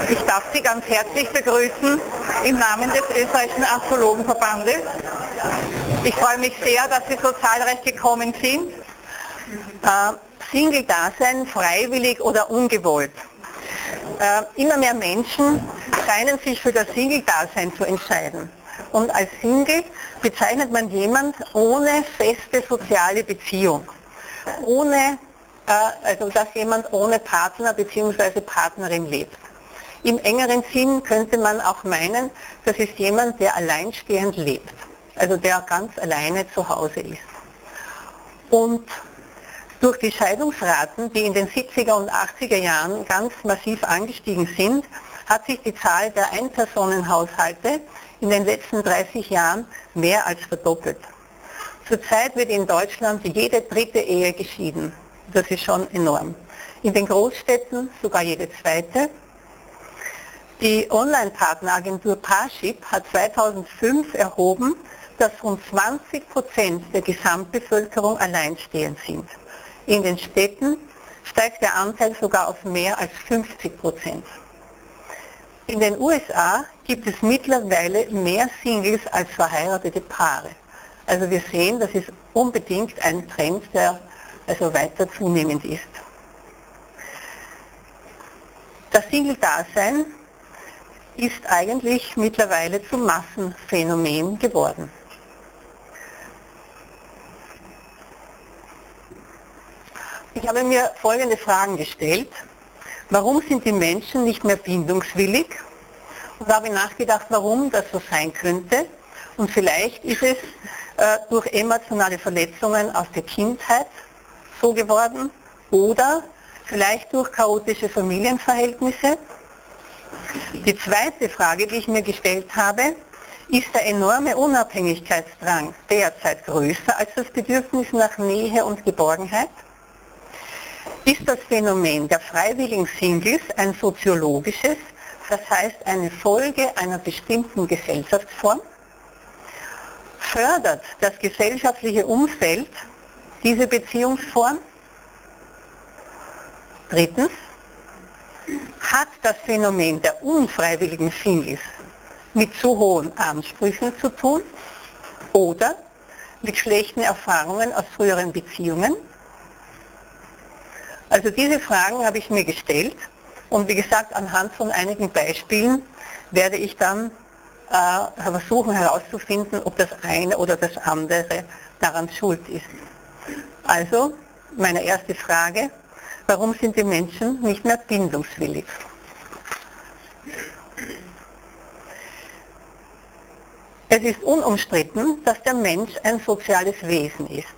Ich darf Sie ganz herzlich begrüßen im Namen des Österreichischen Astrologenverbandes. Ich freue mich sehr, dass Sie so zahlreich gekommen sind. Single-Dasein, freiwillig oder ungewollt. Immer mehr Menschen scheinen sich für das Single-Dasein zu entscheiden. Und als Single bezeichnet man jemand ohne feste soziale Beziehung. Also dass jemand ohne Partner bzw. Partnerin lebt. Im engeren Sinn könnte man auch meinen, das ist jemand, der alleinstehend lebt, also der ganz alleine zu Hause ist. Und durch die Scheidungsraten, die in den 70er und 80er Jahren ganz massiv angestiegen sind, hat sich die Zahl der Einpersonenhaushalte in den letzten 30 Jahren mehr als verdoppelt. Zurzeit wird in Deutschland jede dritte Ehe geschieden. Das ist schon enorm. In den Großstädten sogar jede zweite. Die Online-Partneragentur Parship hat 2005 erhoben, dass rund 20% der Gesamtbevölkerung alleinstehend sind. In den Städten steigt der Anteil sogar auf mehr als 50%. In den USA gibt es mittlerweile mehr Singles als verheiratete Paare. Also wir sehen, das ist unbedingt ein Trend, der also weiter zunehmend ist. Das Single-Dasein ist eigentlich mittlerweile zum Massenphänomen geworden. Ich habe mir folgende Fragen gestellt. Warum sind die Menschen nicht mehr bindungswillig? Und habe nachgedacht, warum das so sein könnte. Und vielleicht ist es durch emotionale Verletzungen aus der Kindheit so geworden oder vielleicht durch chaotische Familienverhältnisse. Die zweite Frage, die ich mir gestellt habe, ist der enorme Unabhängigkeitsdrang derzeit größer als das Bedürfnis nach Nähe und Geborgenheit? Ist das Phänomen der freiwilligen Singles ein soziologisches, das heißt eine Folge einer bestimmten Gesellschaftsform? Fördert das gesellschaftliche Umfeld diese Beziehungsform? Drittens, hat das Phänomen der unfreiwilligen Singles mit zu hohen Ansprüchen zu tun oder mit schlechten Erfahrungen aus früheren Beziehungen? Also diese Fragen habe ich mir gestellt und wie gesagt, anhand von einigen Beispielen werde ich dann versuchen herauszufinden, ob das eine oder das andere daran schuld ist. Also, meine erste Frage, warum sind die Menschen nicht mehr bindungswillig? Es ist unumstritten, dass der Mensch ein soziales Wesen ist.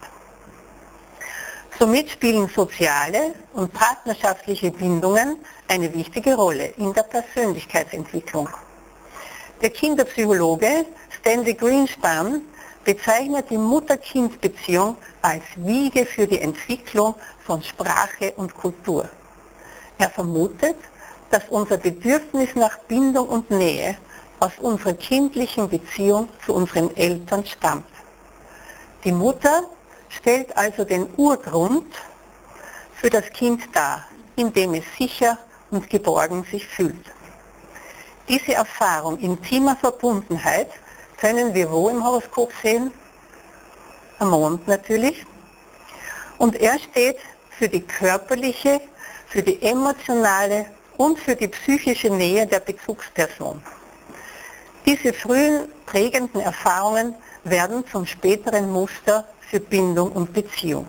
Somit spielen soziale und partnerschaftliche Bindungen eine wichtige Rolle in der Persönlichkeitsentwicklung. Der Kinderpsychologe Stanley Greenspan bezeichnet die Mutter-Kind-Beziehung als Wiege für die Entwicklung von Sprache und Kultur. Er vermutet, dass unser Bedürfnis nach Bindung und Nähe aus unserer kindlichen Beziehung zu unseren Eltern stammt. Die Mutter stellt also den Urgrund für das Kind dar, in dem es sicher und geborgen sich fühlt. Diese Erfahrung intimer Verbundenheit können wir wo im Horoskop sehen? Am Mond natürlich. Und er steht für die körperliche, für die emotionale und für die psychische Nähe der Bezugsperson. Diese frühen prägenden Erfahrungen werden zum späteren Muster für Bindung und Beziehung.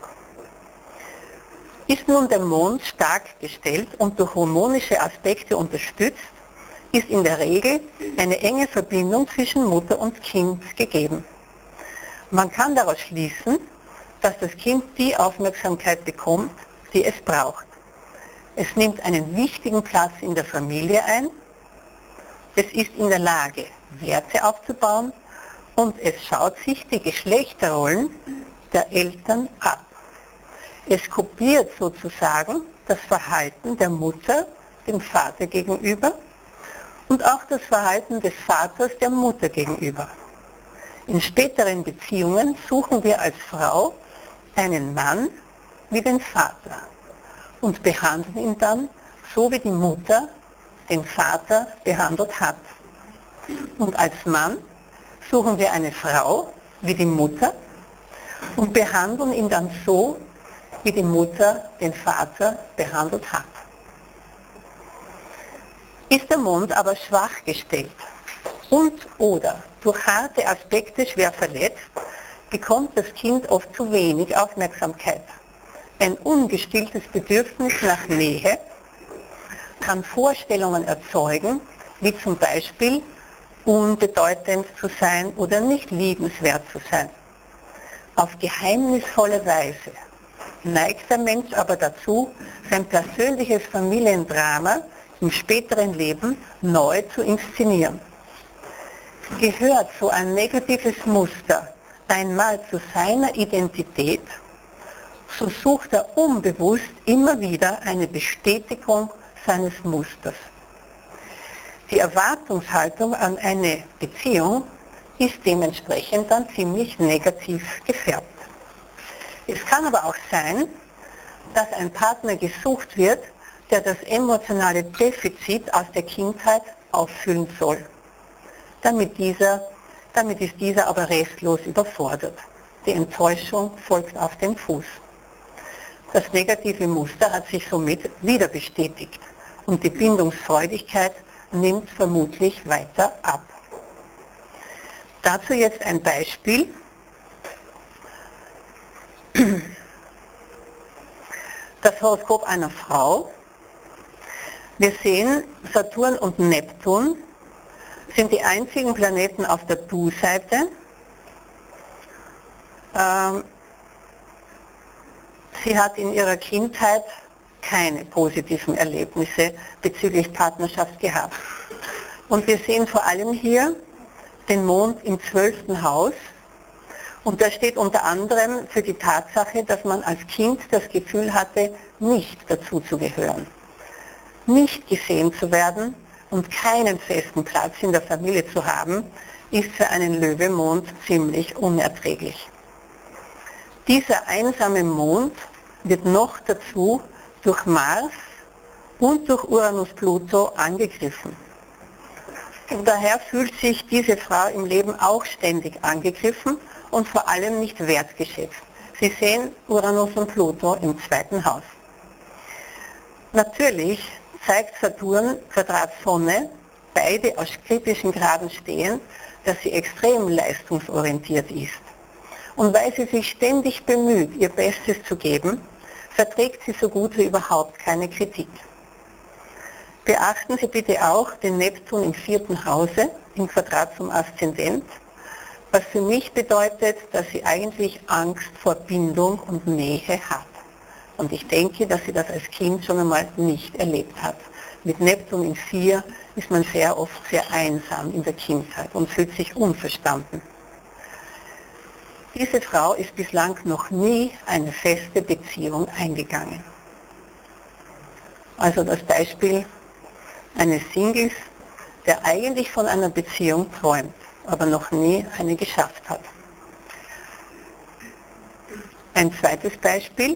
Ist nun der Mond stark gestellt und durch hormonische Aspekte unterstützt, ist in der Regel eine enge Verbindung zwischen Mutter und Kind gegeben. Man kann daraus schließen, dass das Kind die Aufmerksamkeit bekommt, die es braucht. Es nimmt einen wichtigen Platz in der Familie ein, es ist in der Lage, Werte aufzubauen und es schaut sich die Geschlechterrollen der Eltern ab. Es kopiert sozusagen das Verhalten der Mutter dem Vater gegenüber und auch das Verhalten des Vaters der Mutter gegenüber. In späteren Beziehungen suchen wir als Frau einen Mann wie den Vater und behandeln ihn dann so wie die Mutter den Vater behandelt hat. Und als Mann suchen wir eine Frau wie die Mutter und behandeln ihn dann so, wie die Mutter den Vater behandelt hat. Ist der Mond aber schwach gestellt und oder durch harte Aspekte schwer verletzt, bekommt das Kind oft zu wenig Aufmerksamkeit. Ein ungestilltes Bedürfnis nach Nähe kann Vorstellungen erzeugen, wie zum Beispiel unbedeutend zu sein oder nicht liebenswert zu sein. Auf geheimnisvolle Weise neigt der Mensch aber dazu, sein persönliches Familiendrama im späteren Leben neu zu inszenieren. Gehört so ein negatives Muster einmal zu seiner Identität, so sucht er unbewusst immer wieder eine Bestätigung seines Musters. Die Erwartungshaltung an eine Beziehung ist dementsprechend dann ziemlich negativ gefärbt. Es kann aber auch sein, dass ein Partner gesucht wird, der das emotionale Defizit aus der Kindheit auffüllen soll. Damit ist dieser aber restlos überfordert. Die Enttäuschung folgt auf den Fuß. Das negative Muster hat sich somit wieder bestätigt und die Bindungsfreudigkeit nimmt vermutlich weiter ab. Dazu jetzt ein Beispiel. Das Horoskop einer Frau. Wir sehen, Saturn und Neptun sind die einzigen Planeten auf der Du-Seite. Sie hat in ihrer Kindheit keine positiven Erlebnisse bezüglich Partnerschaft gehabt. Und wir sehen vor allem hier den Mond im 12. Haus. Und das steht unter anderem für die Tatsache, dass man als Kind das Gefühl hatte, nicht dazuzugehören, nicht gesehen zu werden und keinen festen Platz in der Familie zu haben, ist für einen Löwe-Mond ziemlich unerträglich. Dieser einsame Mond wird noch dazu durch Mars und durch Uranus-Pluto angegriffen. Und daher fühlt sich diese Frau im Leben auch ständig angegriffen und vor allem nicht wertgeschätzt. Sie sehen Uranus und Pluto im 2. Haus. Natürlich zeigt Saturn Quadrat Sonne, beide aus kritischen Graden stehen, dass sie extrem leistungsorientiert ist. Und weil sie sich ständig bemüht, ihr Bestes zu geben, verträgt sie so gut wie überhaupt keine Kritik. Beachten Sie bitte auch den Neptun im 4. Hause, im Quadrat zum Aszendent, was für mich bedeutet, dass sie eigentlich Angst vor Bindung und Nähe hat. Und ich denke, dass sie das als Kind schon einmal nicht erlebt hat. Mit Neptun in 4 ist man sehr oft sehr einsam in der Kindheit und fühlt sich unverstanden. Diese Frau ist bislang noch nie eine feste Beziehung eingegangen. Also das Beispiel eines Singles, der eigentlich von einer Beziehung träumt, aber noch nie eine geschafft hat. Ein zweites Beispiel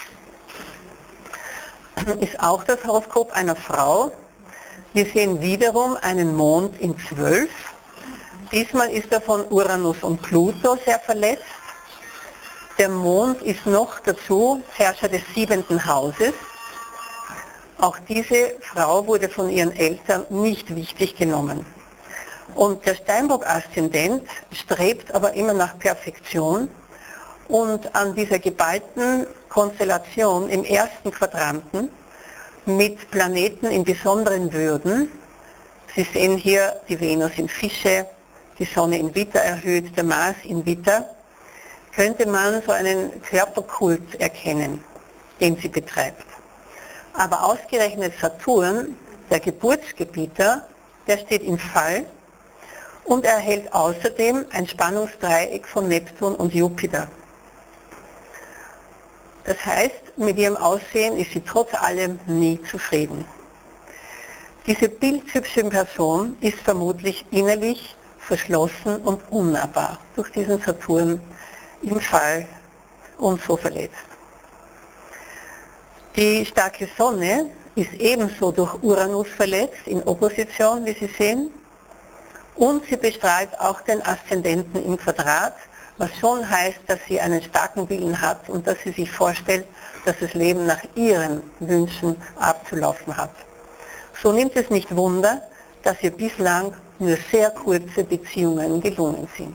ist auch das Horoskop einer Frau. Wir sehen wiederum einen Mond in 12. Diesmal ist er von Uranus und Pluto sehr verletzt. Der Mond ist noch dazu Herrscher des 7. Hauses. Auch diese Frau wurde von ihren Eltern nicht wichtig genommen. Und der Steinbock-Aszendent strebt aber immer nach Perfektion. Und an dieser geballten Konstellation im 1. Quadranten mit Planeten in besonderen Würden, Sie sehen hier die Venus in Fische, die Sonne in Widder erhöht, der Mars in Widder, könnte man so einen Körperkult erkennen, den sie betreibt. Aber ausgerechnet Saturn, der Geburtsgebieter, der steht im Fall und erhält außerdem ein Spannungsdreieck von Neptun und Jupiter. Das heißt, mit ihrem Aussehen ist sie trotz allem nie zufrieden. Diese bildhübsche Person ist vermutlich innerlich verschlossen und unnahbar durch diesen Saturn im Fall und so verletzt. Die starke Sonne ist ebenso durch Uranus verletzt, in Opposition, wie Sie sehen. Und sie bestrahlt auch den Aszendenten im Quadrat, was schon heißt, dass sie einen starken Willen hat und dass sie sich vorstellt, dass das Leben nach ihren Wünschen abzulaufen hat. So nimmt es nicht Wunder, dass ihr bislang nur sehr kurze Beziehungen gelungen sind.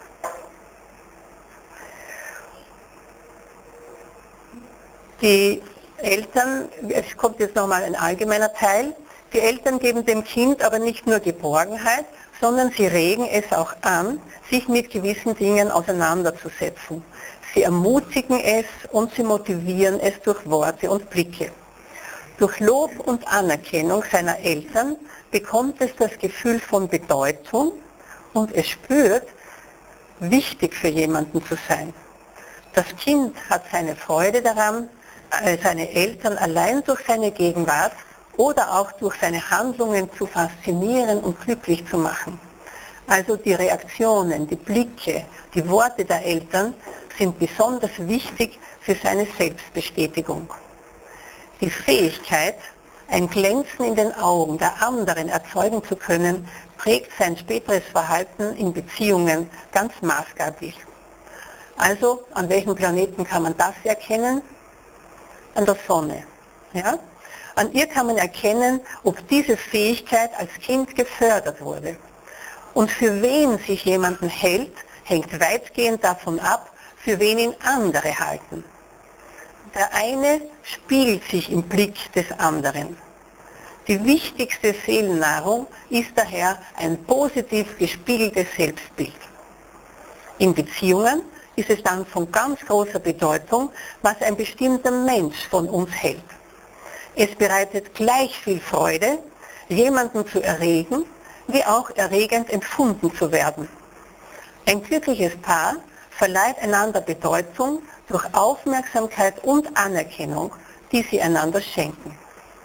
Die Eltern, es kommt jetzt nochmal ein allgemeiner Teil, die Eltern geben dem Kind aber nicht nur Geborgenheit, sondern sie regen es auch an, sich mit gewissen Dingen auseinanderzusetzen. Sie ermutigen es und sie motivieren es durch Worte und Blicke. Durch Lob und Anerkennung seiner Eltern bekommt es das Gefühl von Bedeutung und es spürt, wichtig für jemanden zu sein. Das Kind hat seine Freude daran, seine Eltern allein durch seine Gegenwart oder auch durch seine Handlungen zu faszinieren und glücklich zu machen. Also die Reaktionen, die Blicke, die Worte der Eltern sind besonders wichtig für seine Selbstbestätigung. Die Fähigkeit, ein Glänzen in den Augen der anderen erzeugen zu können, prägt sein späteres Verhalten in Beziehungen ganz maßgeblich. Also, an welchem Planeten kann man das erkennen? An der Sonne. Ja? An ihr kann man erkennen, ob diese Fähigkeit als Kind gefördert wurde. Und für wen sich jemanden hält, hängt weitgehend davon ab, für wen ihn andere halten. Der eine spiegelt sich im Blick des anderen. Die wichtigste Seelennahrung ist daher ein positiv gespiegeltes Selbstbild. In Beziehungen ist es dann von ganz großer Bedeutung, was ein bestimmter Mensch von uns hält. Es bereitet gleich viel Freude, jemanden zu erregen, wie auch erregend empfunden zu werden. Ein glückliches Paar verleiht einander Bedeutung durch Aufmerksamkeit und Anerkennung, die sie einander schenken.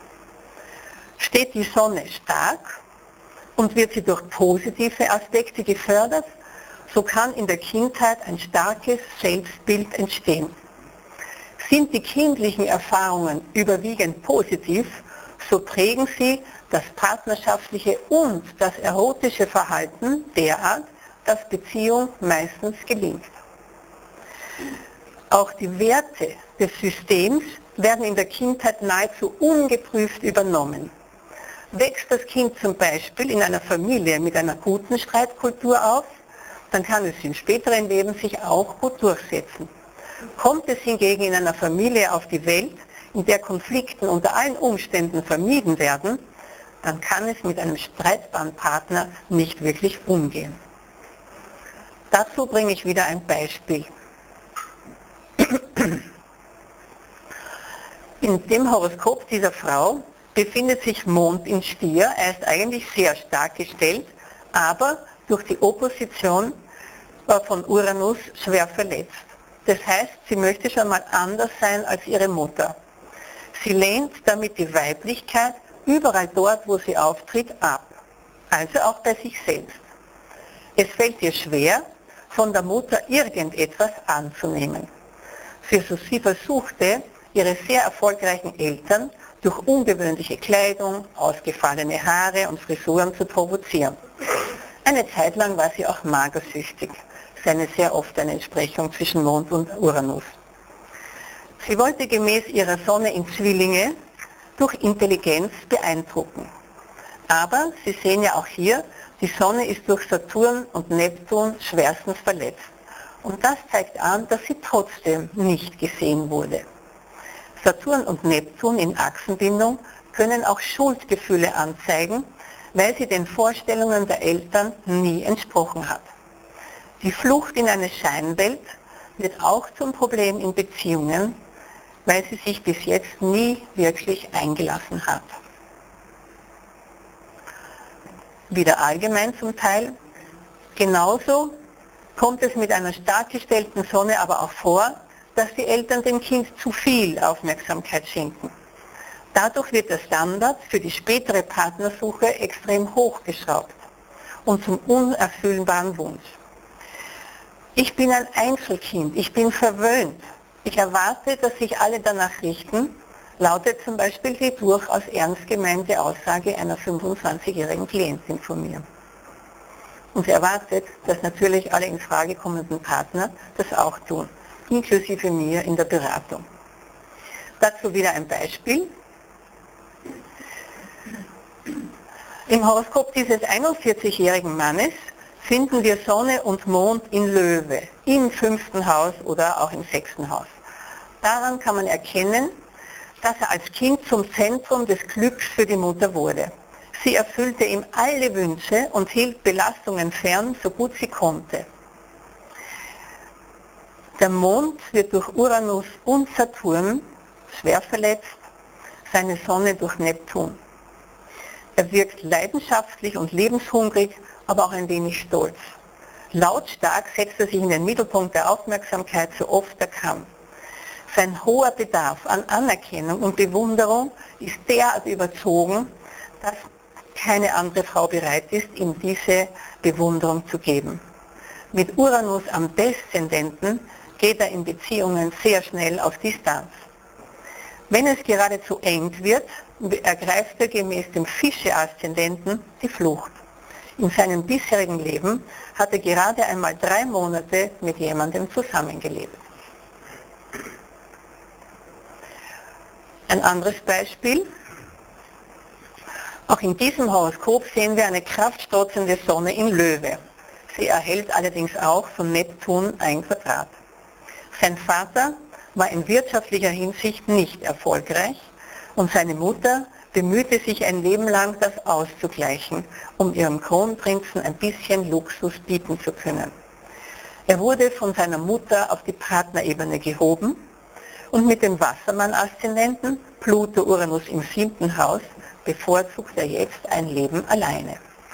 Steht die Sonne stark und wird sie durch positive Aspekte gefördert, so kann in der Kindheit ein starkes Selbstbild entstehen. Sind die kindlichen Erfahrungen überwiegend positiv, so prägen sie das partnerschaftliche und das erotische Verhalten derart, dass Beziehung meistens gelingt. Auch die Werte des Systems werden in der Kindheit nahezu ungeprüft übernommen. Wächst das Kind zum Beispiel in einer Familie mit einer guten Streitkultur auf, dann kann es im späteren Leben sich auch gut durchsetzen. Kommt es hingegen in einer Familie auf die Welt, in der Konflikten unter allen Umständen vermieden werden, dann kann es mit einem streitbaren Partner nicht wirklich umgehen. Dazu bringe ich wieder ein Beispiel. In dem Horoskop dieser Frau befindet sich Mond in Stier. Er ist eigentlich sehr stark gestellt, aber durch die Opposition von Uranus schwer verletzt. Das heißt, sie möchte schon mal anders sein als ihre Mutter. Sie lehnt damit die Weiblichkeit überall dort, wo sie auftritt, ab. Also auch bei sich selbst. Es fällt ihr schwer, von der Mutter irgendetwas anzunehmen. Sie versuchte, ihre sehr erfolgreichen Eltern durch ungewöhnliche Kleidung, ausgefallene Haare und Frisuren zu provozieren. Eine Zeit lang war sie auch magersüchtig. Das ist sehr oft eine Entsprechung zwischen Mond und Uranus. Sie wollte gemäß ihrer Sonne in Zwillinge durch Intelligenz beeindrucken. Aber Sie sehen ja auch hier, die Sonne ist durch Saturn und Neptun schwerstens verletzt. Und das zeigt an, dass sie trotzdem nicht gesehen wurde. Saturn und Neptun in Achsenbindung können auch Schuldgefühle anzeigen, weil sie den Vorstellungen der Eltern nie entsprochen hat. Die Flucht in eine Scheinwelt wird auch zum Problem in Beziehungen, weil sie sich bis jetzt nie wirklich eingelassen hat. Wieder allgemein zum Teil. Genauso kommt es mit einer stark gestellten Sonne aber auch vor, dass die Eltern dem Kind zu viel Aufmerksamkeit schenken. Dadurch wird der Standard für die spätere Partnersuche extrem hochgeschraubt und zum unerfüllbaren Wunsch. Ich bin ein Einzelkind, ich bin verwöhnt. Ich erwarte, dass sich alle danach richten, lautet zum Beispiel die durchaus ernst gemeinte Aussage einer 25-jährigen Klientin von mir. Und sie erwartet, dass natürlich alle in Frage kommenden Partner das auch tun, inklusive mir in der Beratung. Dazu wieder ein Beispiel. Im Horoskop dieses 41-jährigen Mannes finden wir Sonne und Mond in Löwe, im 5. Haus oder auch im 6. Haus. Daran kann man erkennen, dass er als Kind zum Zentrum des Glücks für die Mutter wurde. Sie erfüllte ihm alle Wünsche und hielt Belastungen fern, so gut sie konnte. Der Mond wird durch Uranus und Saturn schwer verletzt, seine Sonne durch Neptun. Er wirkt leidenschaftlich und lebenshungrig, aber auch ein wenig stolz. Lautstark setzt er sich in den Mittelpunkt der Aufmerksamkeit, so oft er kann. Sein hoher Bedarf an Anerkennung und Bewunderung ist derart überzogen, dass keine andere Frau bereit ist, ihm diese Bewunderung zu geben. Mit Uranus am Deszendenten geht er in Beziehungen sehr schnell auf Distanz. Wenn es geradezu eng wird, ergreift er gemäß dem Fische-Aszendenten die Flucht. In seinem bisherigen Leben hat er gerade einmal 3 Monate mit jemandem zusammengelebt. Ein anderes Beispiel. Auch in diesem Horoskop sehen wir eine kraftstrotzende Sonne in Löwe. Sie erhält allerdings auch von Neptun ein Quadrat. Sein Vater war in wirtschaftlicher Hinsicht nicht erfolgreich und seine Mutter bemühte sich ein Leben lang, das auszugleichen, um ihrem Kronprinzen ein bisschen Luxus bieten zu können. Er wurde von seiner Mutter auf die Partnerebene gehoben und mit dem Wassermann-Aszendenten, Pluto-Uranus im 7. Haus, bevorzugt er jetzt ein Leben alleine.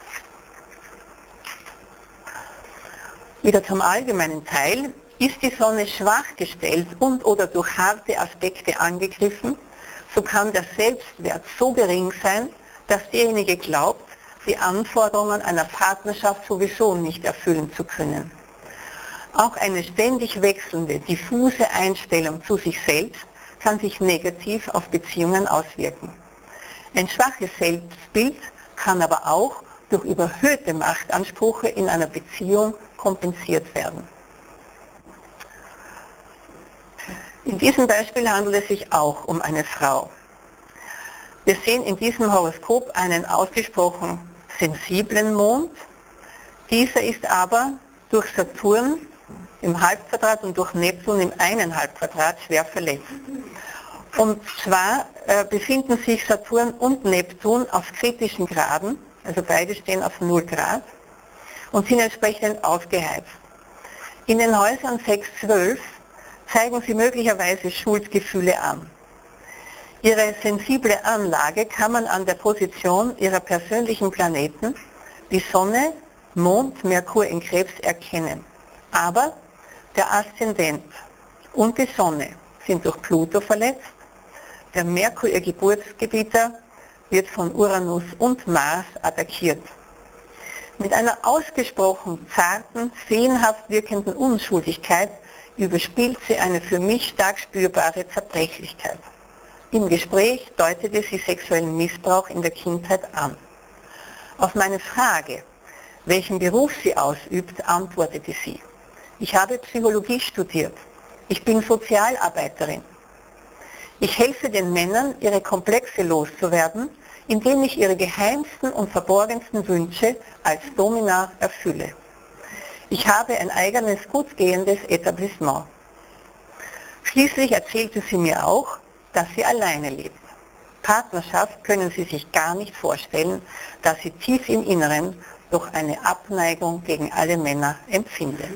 Wieder zum allgemeinen Teil. Ist die Sonne schwach gestellt und oder durch harte Aspekte angegriffen, so kann der Selbstwert so gering sein, dass derjenige glaubt, die Anforderungen einer Partnerschaft sowieso nicht erfüllen zu können. Auch eine ständig wechselnde, diffuse Einstellung zu sich selbst kann sich negativ auf Beziehungen auswirken. Ein schwaches Selbstbild kann aber auch durch überhöhte Machtansprüche in einer Beziehung kompensiert werden. In diesem Beispiel handelt es sich auch um eine Frau. Wir sehen in diesem Horoskop einen ausgesprochen sensiblen Mond. Dieser ist aber durch Saturn im Halbquadrat und durch Neptun im 1,5 Quadrat schwer verletzt. Und zwar befinden sich Saturn und Neptun auf kritischen Graden, also beide stehen auf 0 Grad und sind entsprechend aufgeheizt. In den Häusern 6, 12 zeigen sie möglicherweise Schuldgefühle an. Ihre sensible Anlage kann man an der Position ihrer persönlichen Planeten, die Sonne, Mond, Merkur in Krebs, erkennen. Aber der Aszendent und die Sonne sind durch Pluto verletzt. Der Merkur, ihr Geburtsgebieter, wird von Uranus und Mars attackiert. Mit einer ausgesprochen zarten, feenhaft wirkenden Unschuldigkeit überspielt sie eine für mich stark spürbare Zerbrechlichkeit. Im Gespräch deutete sie sexuellen Missbrauch in der Kindheit an. Auf meine Frage, welchen Beruf sie ausübt, antwortete sie: Ich habe Psychologie studiert. Ich bin Sozialarbeiterin. Ich helfe den Männern, ihre Komplexe loszuwerden, indem ich ihre geheimsten und verborgensten Wünsche als Domina erfülle. Ich habe ein eigenes, gut gehendes Etablissement. Schließlich erzählte sie mir auch, dass sie alleine lebt. Partnerschaft können sie sich gar nicht vorstellen, da sie tief im Inneren doch eine Abneigung gegen alle Männer empfindet.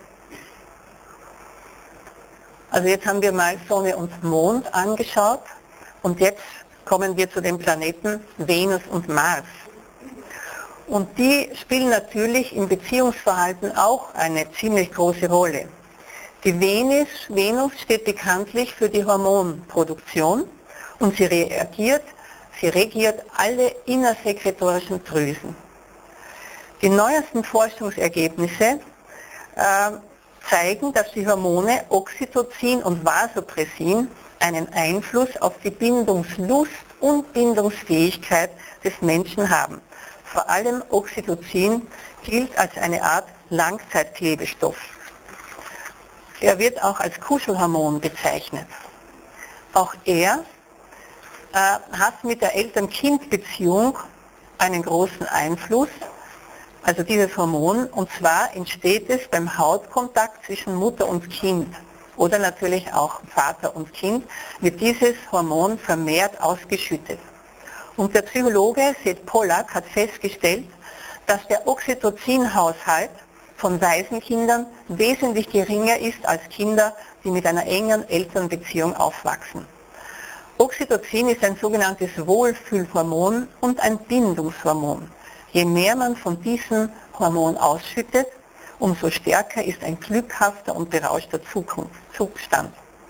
Also jetzt haben wir mal Sonne und Mond angeschaut und jetzt kommen wir zu den Planeten Venus und Mars. Und die spielen natürlich im Beziehungsverhalten auch eine ziemlich große Rolle. Die Venus steht bekanntlich für die Hormonproduktion und sie regiert alle innersekretorischen Drüsen. Die neuesten Forschungsergebnisse zeigen, dass die Hormone Oxytocin und Vasopressin einen Einfluss auf die Bindungslust und Bindungsfähigkeit des Menschen haben. Vor allem Oxytocin gilt als eine Art Langzeitklebstoff. Er wird auch als Kuschelhormon bezeichnet. Auch er hat mit der Eltern-Kind-Beziehung einen großen Einfluss, also dieses Hormon, und zwar entsteht es beim Hautkontakt zwischen Mutter und Kind oder natürlich auch Vater und Kind, wird dieses Hormon vermehrt ausgeschüttet. Und der Psychologe Seth Pollack hat festgestellt, dass der Oxytocin-Haushalt von Waisenkindern wesentlich geringer ist als Kinder, die mit einer engen Elternbeziehung aufwachsen. Oxytocin ist ein sogenanntes Wohlfühlhormon und ein Bindungshormon. Je mehr man von diesem Hormon ausschüttet, umso stärker ist ein glückhafter und berauschter Zustand.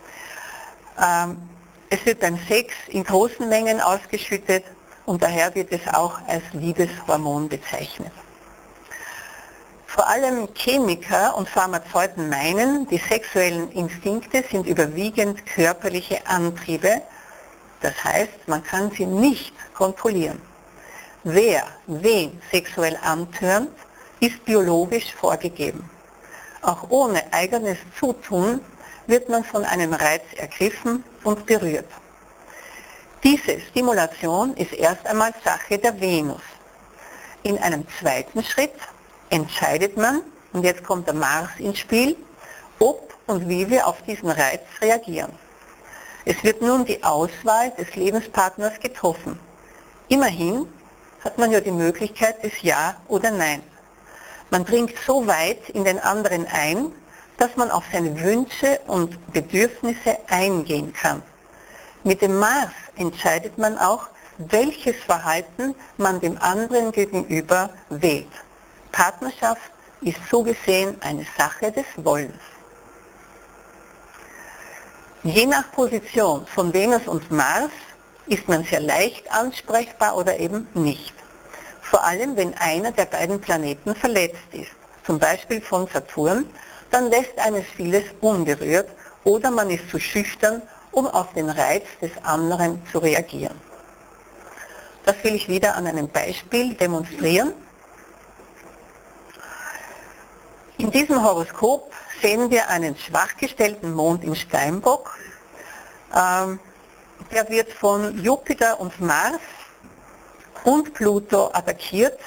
Es wird beim Sex in großen Mengen ausgeschüttet und daher wird es auch als Liebeshormon bezeichnet. Vor allem Chemiker und Pharmazeuten meinen, die sexuellen Instinkte sind überwiegend körperliche Antriebe, das heißt, man kann sie nicht kontrollieren. Wer wen sexuell antörnt, ist biologisch vorgegeben. Auch ohne eigenes Zutun wird man von einem Reiz ergriffen und berührt. Diese Stimulation ist erst einmal Sache der Venus. In einem zweiten Schritt entscheidet man, und jetzt kommt der Mars ins Spiel, ob und wie wir auf diesen Reiz reagieren. Es wird nun die Auswahl des Lebenspartners getroffen. Immerhin hat man ja die Möglichkeit des Ja oder Nein. Man dringt so weit in den anderen ein, dass man auf seine Wünsche und Bedürfnisse eingehen kann. Mit dem Mars entscheidet man auch, welches Verhalten man dem anderen gegenüber wählt. Partnerschaft ist so gesehen eine Sache des Wollens. Je nach Position von Venus und Mars ist man sehr leicht ansprechbar oder eben nicht. Vor allem, wenn einer der beiden Planeten verletzt ist, zum Beispiel von Saturn, dann lässt eines vieles unberührt oder man ist zu schüchtern, um auf den Reiz des anderen zu reagieren. Das will ich wieder an einem Beispiel demonstrieren. In diesem Horoskop sehen wir einen schwach gestellten Mond im Steinbock. Der wird von Jupiter und Mars und Pluto attackiert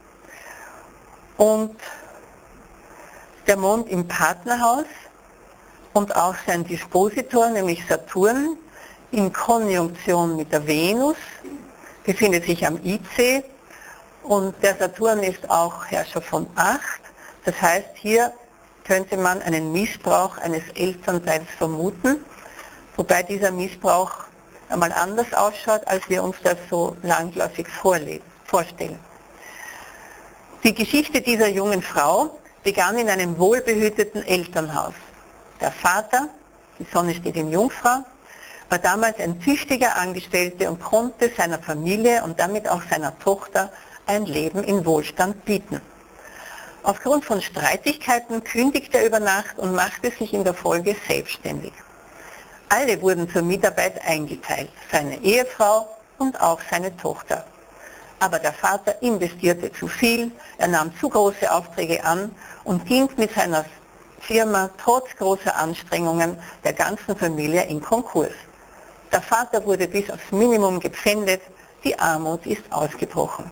und der Mond im Partnerhaus und auch sein Dispositor, nämlich Saturn, in Konjunktion mit der Venus, befindet sich am IC und der Saturn ist auch Herrscher von 8. Das heißt, hier könnte man einen Missbrauch eines Elternteils vermuten, wobei dieser Missbrauch einmal anders ausschaut, als wir uns das so langläufig vorstellen. Die Geschichte dieser jungen Frau begann in einem wohlbehüteten Elternhaus. Der Vater, die Sonne steht in Jungfrau, war damals ein tüchtiger Angestellter und konnte seiner Familie und damit auch seiner Tochter ein Leben in Wohlstand bieten. Aufgrund von Streitigkeiten kündigte er über Nacht und machte sich in der Folge selbstständig. Alle wurden zur Mitarbeit eingeteilt, seine Ehefrau und auch seine Tochter. Aber der Vater investierte zu viel, er nahm zu große Aufträge an und ging mit seiner Firma trotz großer Anstrengungen der ganzen Familie in Konkurs. Der Vater wurde bis aufs Minimum gepfändet, die Armut ist ausgebrochen.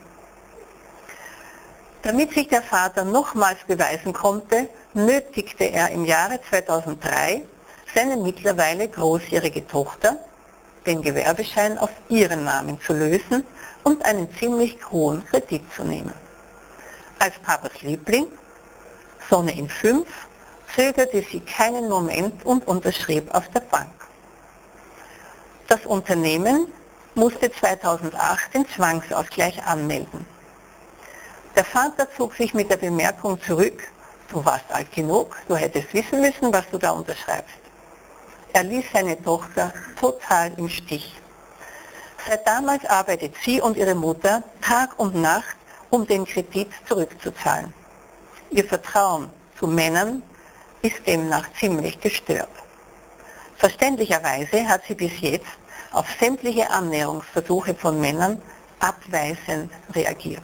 Damit sich der Vater nochmals beweisen konnte, nötigte er im Jahre 2003 seine mittlerweile großjährige Tochter, den Gewerbeschein auf ihren Namen zu lösen und einen ziemlich hohen Kredit zu nehmen. Als Papas Liebling, Sonne in 5, zögerte sie keinen Moment und unterschrieb auf der Bank. Das Unternehmen musste 2008 den Zwangsausgleich anmelden. Der Vater zog sich mit der Bemerkung zurück, du warst alt genug, du hättest wissen müssen, was du da unterschreibst. Er ließ seine Tochter total im Stich. Seit damals arbeitet sie und ihre Mutter Tag und Nacht, um den Kredit zurückzuzahlen. Ihr Vertrauen zu Männern ist demnach ziemlich gestört. Verständlicherweise hat sie bis jetzt auf sämtliche Annäherungsversuche von Männern abweisend reagiert.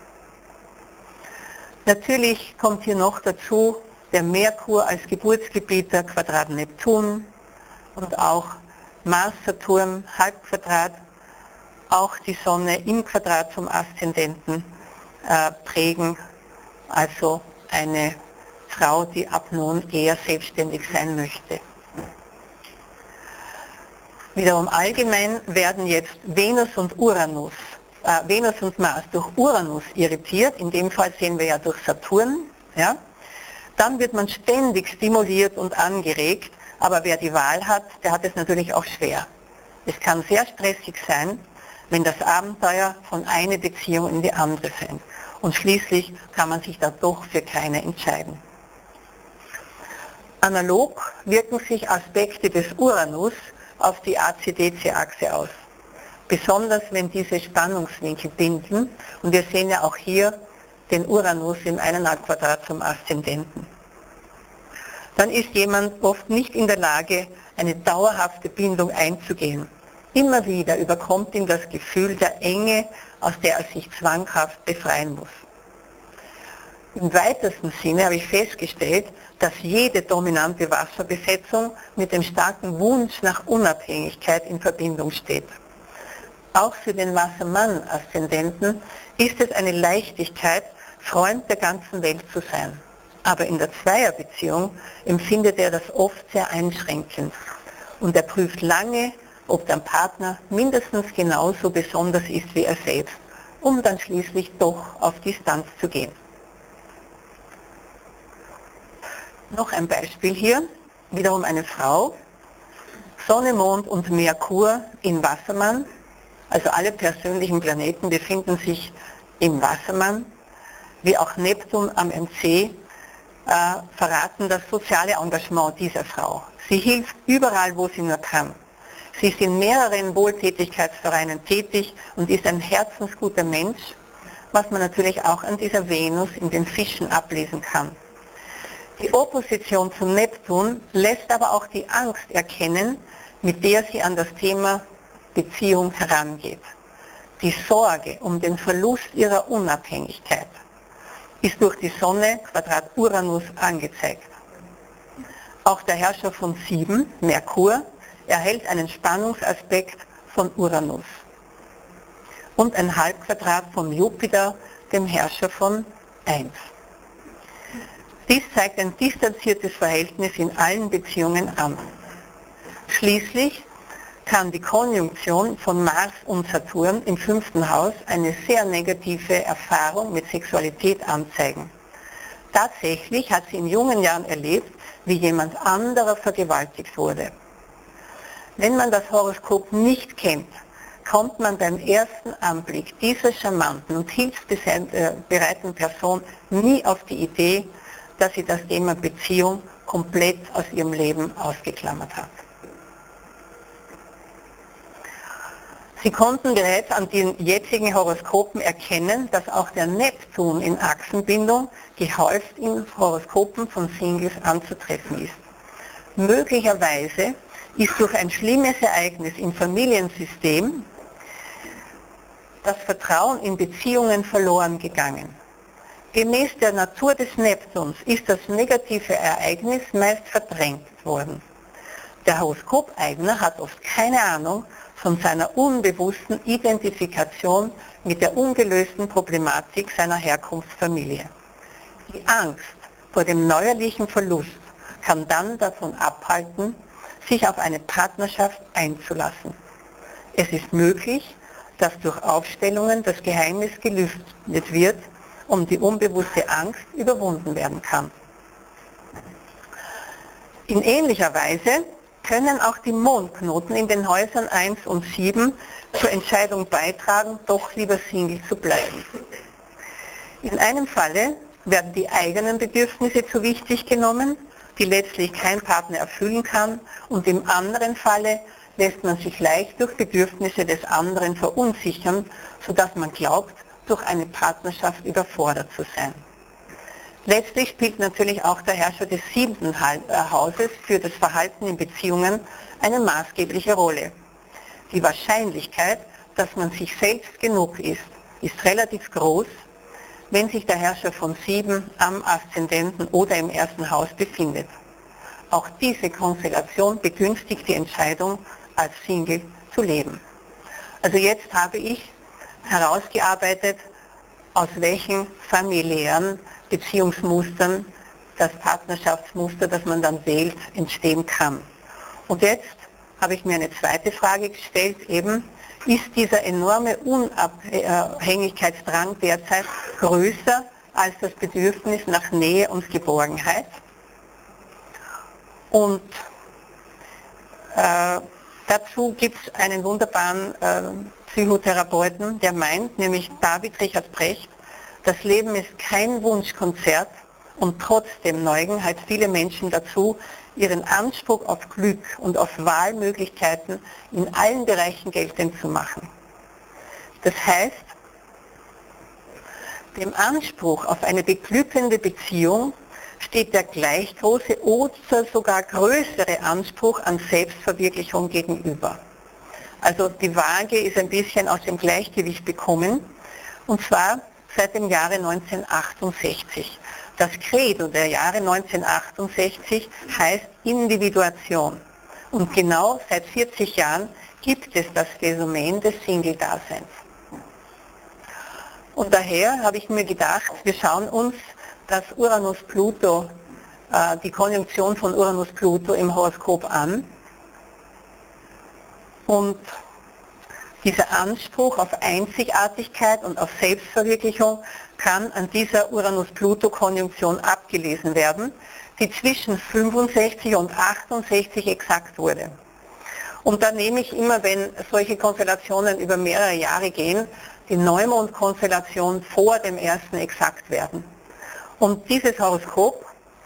Natürlich kommt hier noch dazu der Merkur als Geburtsgebieter, Quadrat Neptun und auch Mars-Saturn, Halbquadrat, auch die Sonne im Quadrat zum Aszendenten prägen, also eine Frau, die ab nun eher selbstständig sein möchte. Wiederum allgemein werden jetzt Venus und Mars durch Uranus irritiert, in dem Fall sehen wir ja durch Saturn, ja. Dann wird man ständig stimuliert und angeregt, aber wer die Wahl hat, der hat es natürlich auch schwer. Es kann sehr stressig sein, wenn das Abenteuer von einer Beziehung in die andere fängt. Und schließlich kann man sich da doch für keine entscheiden. Analog wirken sich Aspekte des Uranus auf die AC-DC-Achse aus. Besonders wenn diese Spannungswinkel binden. Und wir sehen ja auch hier den Uranus im 1,5 Quadrat zum Aszendenten. Dann ist jemand oft nicht in der Lage, eine dauerhafte Bindung einzugehen. Immer wieder überkommt ihn das Gefühl der Enge, aus der er sich zwanghaft befreien muss. Im weitesten Sinne habe ich festgestellt, dass jede dominante Wasserbesetzung mit dem starken Wunsch nach Unabhängigkeit in Verbindung steht. Auch für den Wassermann-Aszendenten ist es eine Leichtigkeit, Freund der ganzen Welt zu sein. Aber in der Zweierbeziehung empfindet er das oft sehr einschränkend. Und er prüft lange, ob der Partner mindestens genauso besonders ist wie er selbst, um dann schließlich doch auf Distanz zu gehen. Noch ein Beispiel hier, wiederum eine Frau, Sonne, Mond und Merkur in Wassermann, also alle persönlichen Planeten befinden sich im Wassermann, wie auch Neptun am MC, verraten das soziale Engagement dieser Frau. Sie hilft überall, wo sie nur kann. Sie ist in mehreren Wohltätigkeitsvereinen tätig und ist ein herzensguter Mensch, was man natürlich auch an dieser Venus in den Fischen ablesen kann. Die Opposition zu Neptun lässt aber auch die Angst erkennen, mit der sie an das Thema Beziehung herangeht. Die Sorge um den Verlust ihrer Unabhängigkeit ist durch die Sonne, Quadrat Uranus, angezeigt. Auch der Herrscher von 7, Merkur, erhält einen Spannungsaspekt von Uranus und ein Halbquadrat von Jupiter, dem Herrscher von 1. Dies zeigt ein distanziertes Verhältnis in allen Beziehungen an. Schließlich kann die Konjunktion von Mars und Saturn im 5. Haus eine sehr negative Erfahrung mit Sexualität anzeigen. Tatsächlich hat sie in jungen Jahren erlebt, wie jemand anderer vergewaltigt wurde. Wenn man das Horoskop nicht kennt, kommt man beim ersten Anblick dieser charmanten und hilfsbereiten Person nie auf die Idee, dass sie das Thema Beziehung komplett aus ihrem Leben ausgeklammert hat. Sie konnten bereits an den jetzigen Horoskopen erkennen, dass auch der Neptun in Achsenbindung gehäuft in Horoskopen von Singles anzutreffen ist. Möglicherweise ist durch ein schlimmes Ereignis im Familiensystem das Vertrauen in Beziehungen verloren gegangen. Gemäß der Natur des Neptuns ist das negative Ereignis meist verdrängt worden. Der Horoskopeigner hat oft keine Ahnung von seiner unbewussten Identifikation mit der ungelösten Problematik seiner Herkunftsfamilie. Die Angst vor dem neuerlichen Verlust kann dann davon abhalten, sich auf eine Partnerschaft einzulassen. Es ist möglich, dass durch Aufstellungen das Geheimnis gelüftet wird und die unbewusste Angst überwunden werden kann. In ähnlicher Weise können auch die Mondknoten in den Häusern 1 und 7 zur Entscheidung beitragen, doch lieber Single zu bleiben. In einem Falle werden die eigenen Bedürfnisse zu wichtig genommen, die letztlich kein Partner erfüllen kann, und im anderen Falle lässt man sich leicht durch Bedürfnisse des anderen verunsichern, sodass man glaubt, durch eine Partnerschaft überfordert zu sein. Letztlich spielt natürlich auch der Herrscher des 7. Hauses für das Verhalten in Beziehungen eine maßgebliche Rolle. Die Wahrscheinlichkeit, dass man sich selbst genug ist relativ groß, wenn sich der Herrscher von 7 am Aszendenten oder im 1. Haus befindet. Auch diese Konstellation begünstigt die Entscheidung, als Single zu leben. Also jetzt habe ich herausgearbeitet, aus welchen familiären Beziehungsmustern das Partnerschaftsmuster, das man dann wählt, entstehen kann. Und jetzt habe ich mir eine zweite Frage gestellt, eben, ist dieser enorme Unabhängigkeitsdrang derzeit größer als das Bedürfnis nach Nähe und Geborgenheit? Und dazu gibt es einen wunderbaren Psychotherapeuten, der meint, nämlich David Richard Brecht, das Leben ist kein Wunschkonzert und trotzdem neigen halt viele Menschen dazu, ihren Anspruch auf Glück und auf Wahlmöglichkeiten in allen Bereichen geltend zu machen. Das heißt, dem Anspruch auf eine beglückende Beziehung steht der gleich große oder sogar größere Anspruch an Selbstverwirklichung gegenüber. Also die Waage ist ein bisschen aus dem Gleichgewicht gekommen, und zwar seit dem Jahre 1968. Das Credo der Jahre 1968 heißt Individuation. Und genau seit 40 Jahren gibt es das Phänomen des Single-Daseins. Und daher habe ich mir gedacht, wir schauen uns das Uranus-Pluto, die Konjunktion von Uranus-Pluto im Horoskop an. Und dieser Anspruch auf Einzigartigkeit und auf Selbstverwirklichung kann an dieser Uranus-Pluto-Konjunktion abgelesen werden, die zwischen 65 und 68 exakt wurde. Und da nehme ich immer, wenn solche Konstellationen über mehrere Jahre gehen, die Neumond-Konstellation vor dem ersten exakt werden. Und dieses Horoskop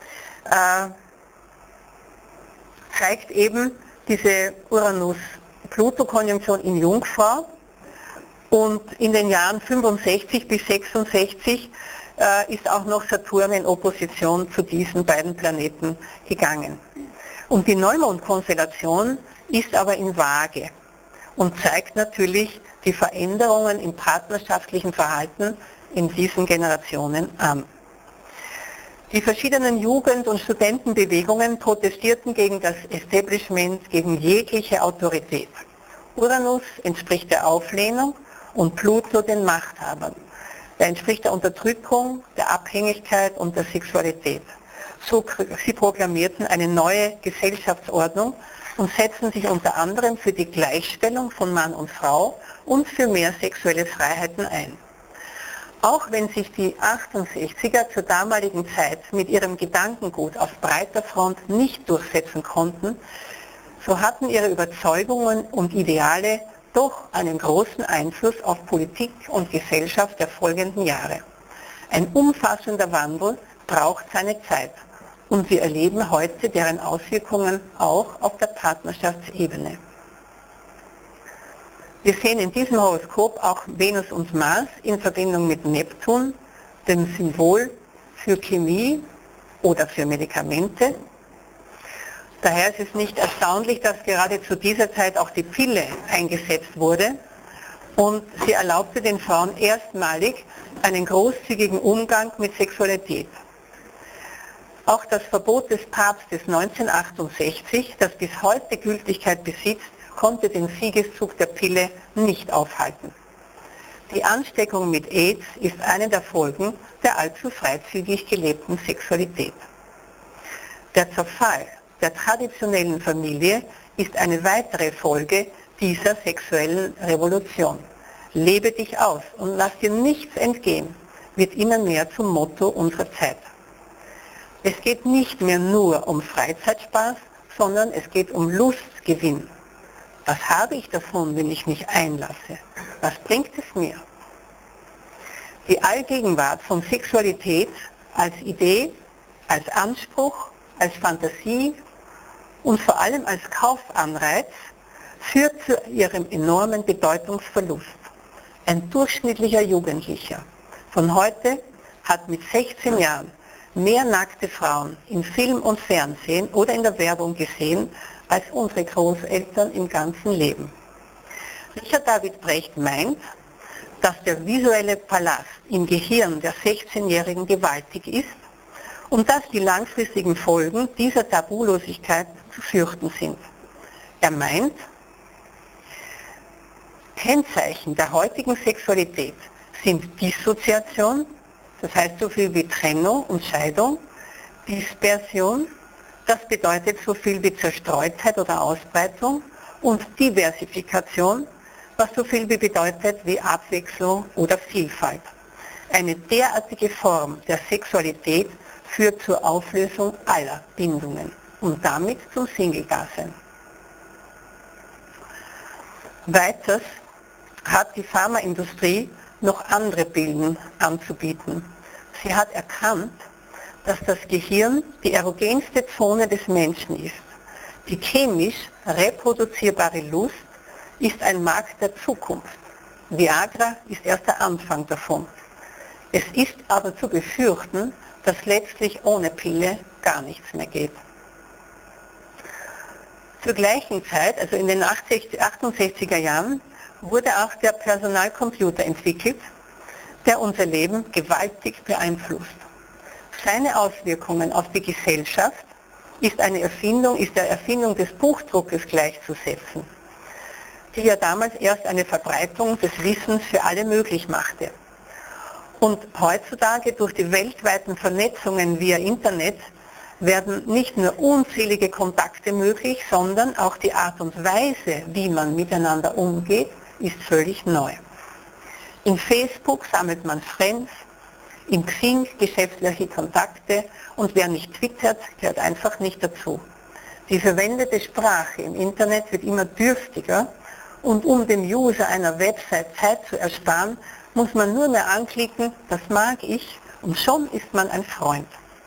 zeigt eben diese Uranus-Pluto-Konjunktion in Jungfrau, und in den Jahren 65 bis 66 ist auch noch Saturn in Opposition zu diesen beiden Planeten gegangen. Und die Neumond-Konstellation ist aber in Waage und zeigt natürlich die Veränderungen im partnerschaftlichen Verhalten in diesen Generationen an. Die verschiedenen Jugend- und Studentenbewegungen protestierten gegen das Establishment, gegen jegliche Autorität. Uranus entspricht der Auflehnung und Pluto den Machthabern. Der entspricht der Unterdrückung, der Abhängigkeit und der Sexualität. Sie proklamierten eine neue Gesellschaftsordnung und setzen sich unter anderem für die Gleichstellung von Mann und Frau und für mehr sexuelle Freiheiten ein. Auch wenn sich die 68er zur damaligen Zeit mit ihrem Gedankengut auf breiter Front nicht durchsetzen konnten, so hatten ihre Überzeugungen und Ideale doch einen großen Einfluss auf Politik und Gesellschaft der folgenden Jahre. Ein umfassender Wandel braucht seine Zeit und wir erleben heute deren Auswirkungen auch auf der Partnerschaftsebene. Wir sehen in diesem Horoskop auch Venus und Mars in Verbindung mit Neptun, dem Symbol für Chemie oder für Medikamente. Daher ist es nicht erstaunlich, dass gerade zu dieser Zeit auch die Pille eingesetzt wurde und sie erlaubte den Frauen erstmalig einen großzügigen Umgang mit Sexualität. Auch das Verbot des Papstes 1968, das bis heute Gültigkeit besitzt, konnte den Siegeszug der Pille nicht aufhalten. Die Ansteckung mit AIDS ist eine der Folgen der allzu freizügig gelebten Sexualität. Der Zerfall der traditionellen Familie ist eine weitere Folge dieser sexuellen Revolution. Lebe dich aus und lass dir nichts entgehen, wird immer mehr zum Motto unserer Zeit. Es geht nicht mehr nur um Freizeitspaß, sondern es geht um Lustgewinn. Was habe ich davon, wenn ich mich einlasse? Was bringt es mir? Die Allgegenwart von Sexualität als Idee, als Anspruch, als Fantasie und vor allem als Kaufanreiz führt zu ihrem enormen Bedeutungsverlust. Ein durchschnittlicher Jugendlicher von heute hat mit 16 Jahren mehr nackte Frauen in Film und Fernsehen oder in der Werbung gesehen als unsere Großeltern im ganzen Leben. Richard David Brecht meint, dass der visuelle Palast im Gehirn der 16-Jährigen gewaltig ist und dass die langfristigen Folgen dieser Tabulosigkeit zu fürchten sind. Er meint, Kennzeichen der heutigen Sexualität sind Dissoziation, das heißt so viel wie Trennung und Scheidung, Dispersion, das bedeutet so viel wie Zerstreutheit oder Ausbreitung, und Diversifikation, was so viel wie bedeutet wie Abwechslung oder Vielfalt. Eine derartige Form der Sexualität führt zur Auflösung aller Bindungen und damit zum Single-Dasein. Weiters hat die Pharmaindustrie noch andere Bilden anzubieten. Sie hat erkannt, dass das Gehirn die erogenste Zone des Menschen ist. Die chemisch reproduzierbare Lust ist ein Markt der Zukunft. Viagra ist erst der Anfang davon. Es ist aber zu befürchten, dass letztlich ohne Pille gar nichts mehr geht. Zur gleichen Zeit, also in den 68er Jahren, wurde auch der Personalcomputer entwickelt, der unser Leben gewaltig beeinflusst. Seine Auswirkungen auf die Gesellschaft ist der Erfindung des Buchdruckes gleichzusetzen, die ja damals erst eine Verbreitung des Wissens für alle möglich machte. Und heutzutage durch die weltweiten Vernetzungen via Internet werden nicht nur unzählige Kontakte möglich, sondern auch die Art und Weise, wie man miteinander umgeht, ist völlig neu. In Facebook sammelt man Friends, in Xing geschäftliche Kontakte, und wer nicht twittert, gehört einfach nicht dazu. Die verwendete Sprache im Internet wird immer dürftiger, und um dem User einer Website Zeit zu ersparen, muss man nur mehr anklicken, das mag ich, und schon ist man ein Freund.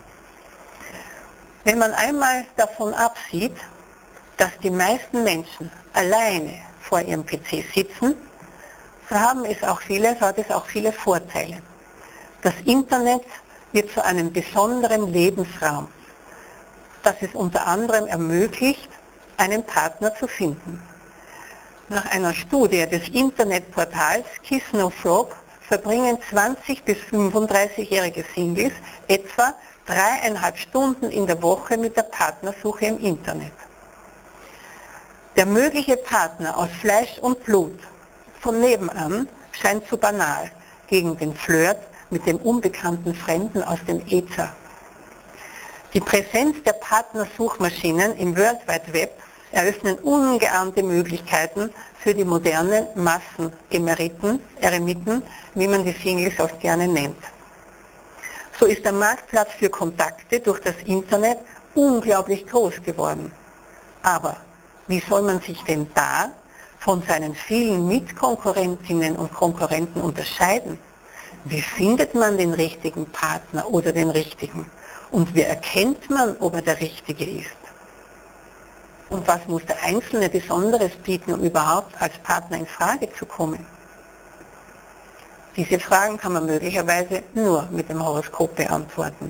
Wenn man einmal davon absieht, dass die meisten Menschen alleine vor ihrem PC sitzen, so hat es auch viele Vorteile. Das Internet wird zu einem besonderen Lebensraum, das es unter anderem ermöglicht, einen Partner zu finden. Nach einer Studie des Internetportals Kiss No Frog verbringen 20- bis 35-jährige Singles etwa 3,5 Stunden in der Woche mit der Partnersuche im Internet. Der mögliche Partner aus Fleisch und Blut von nebenan scheint zu banal gegen den Flirt mit dem unbekannten Fremden aus dem Äther. Die Präsenz der Partnersuchmaschinen im World Wide Web eröffnen ungeahnte Möglichkeiten für die modernen Masseneremiten, wie man die Singles auch gerne nennt. So ist der Marktplatz für Kontakte durch das Internet unglaublich groß geworden. Aber wie soll man sich denn da von seinen vielen Mitkonkurrentinnen und Konkurrenten unterscheiden? Wie findet man den richtigen Partner oder den richtigen? Und wie erkennt man, ob er der Richtige ist? Und was muss der Einzelne Besonderes bieten, um überhaupt als Partner in Frage zu kommen? Diese Fragen kann man möglicherweise nur mit dem Horoskop beantworten.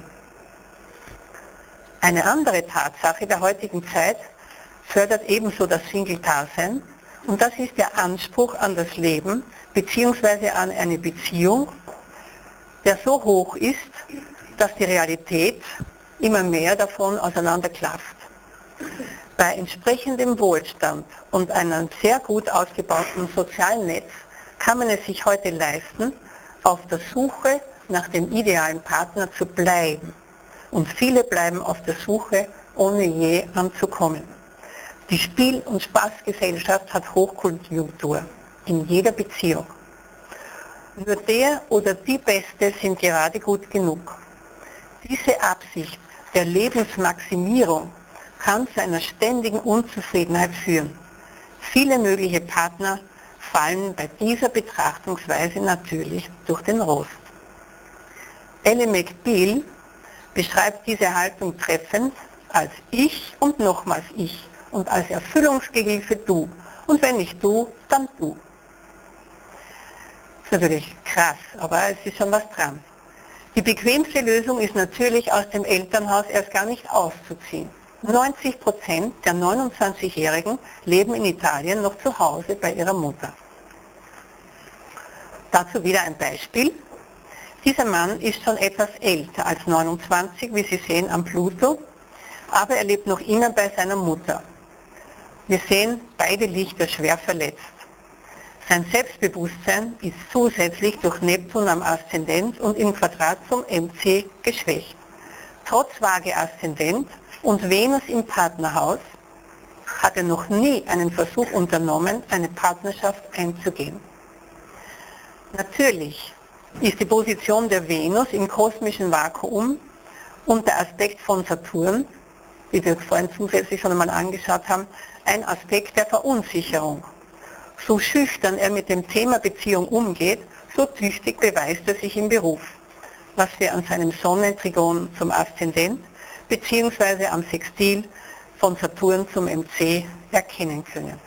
Eine andere Tatsache der heutigen Zeit fördert ebenso das Single-Dasein, und das ist der Anspruch an das Leben bzw. an eine Beziehung, der so hoch ist, dass die Realität immer mehr davon auseinanderklafft. Bei entsprechendem Wohlstand und einem sehr gut ausgebauten sozialen Netz kann man es sich heute leisten, auf der Suche nach dem idealen Partner zu bleiben. Und viele bleiben auf der Suche, ohne je anzukommen. Die Spiel- und Spaßgesellschaft hat Hochkonjunktur in jeder Beziehung. Nur der oder die Beste sind gerade gut genug. Diese Absicht der Lebensmaximierung kann zu einer ständigen Unzufriedenheit führen. Viele mögliche Partner fallen bei dieser Betrachtungsweise natürlich durch den Rost. Ally McBeal beschreibt diese Haltung treffend als Ich und nochmals Ich und als Erfüllungsgehilfe Du. Und wenn nicht du, dann du. Das ist natürlich krass, aber es ist schon was dran. Die bequemste Lösung ist natürlich, aus dem Elternhaus erst gar nicht auszuziehen. 90% der 29-Jährigen leben in Italien noch zu Hause bei ihrer Mutter. Dazu wieder ein Beispiel. Dieser Mann ist schon etwas älter als 29, wie Sie sehen am Pluto, aber er lebt noch immer bei seiner Mutter. Wir sehen, beide Lichter schwer verletzt. Sein Selbstbewusstsein ist zusätzlich durch Neptun am Aszendent und im Quadrat zum MC geschwächt. Trotz Waage Aszendent und Venus im Partnerhaus hat er noch nie einen Versuch unternommen, eine Partnerschaft einzugehen. Natürlich ist die Position der Venus im kosmischen Vakuum und der Aspekt von Saturn, wie wir vorhin zusätzlich schon einmal angeschaut haben, ein Aspekt der Verunsicherung. So schüchtern er mit dem Thema Beziehung umgeht, so tüchtig beweist er sich im Beruf, was wir an seinem Sonnentrigon zum Aszendent bzw. am Sextil von Saturn zum MC erkennen können.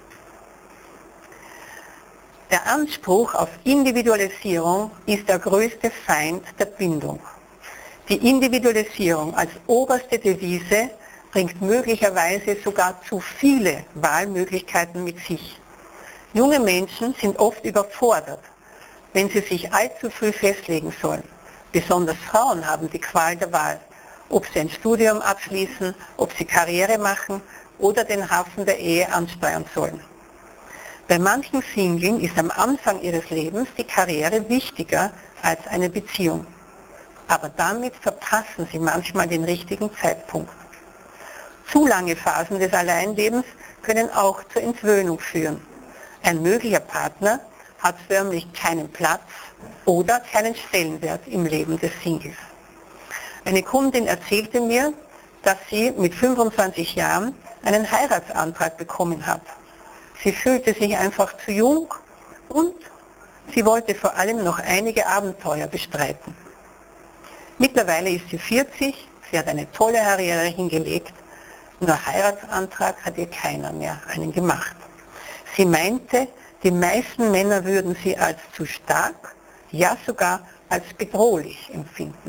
Der Anspruch auf Individualisierung ist der größte Feind der Bindung. Die Individualisierung als oberste Devise bringt möglicherweise sogar zu viele Wahlmöglichkeiten mit sich. Junge Menschen sind oft überfordert, wenn sie sich allzu früh festlegen sollen. Besonders Frauen haben die Qual der Wahl, ob sie ein Studium abschließen, ob sie Karriere machen oder den Hafen der Ehe ansteuern sollen. Bei manchen Singlen ist am Anfang ihres Lebens die Karriere wichtiger als eine Beziehung. Aber damit verpassen sie manchmal den richtigen Zeitpunkt. Zu lange Phasen des Alleinlebens können auch zur Entwöhnung führen. Ein möglicher Partner hat förmlich keinen Platz oder keinen Stellenwert im Leben des Singles. Eine Kundin erzählte mir, dass sie mit 25 Jahren einen Heiratsantrag bekommen hat. Sie fühlte sich einfach zu jung und sie wollte vor allem noch einige Abenteuer bestreiten. Mittlerweile ist sie 40, sie hat eine tolle Karriere hingelegt, nur Heiratsantrag hat ihr keiner mehr einen gemacht. Sie meinte, die meisten Männer würden sie als zu stark, ja sogar als bedrohlich empfinden.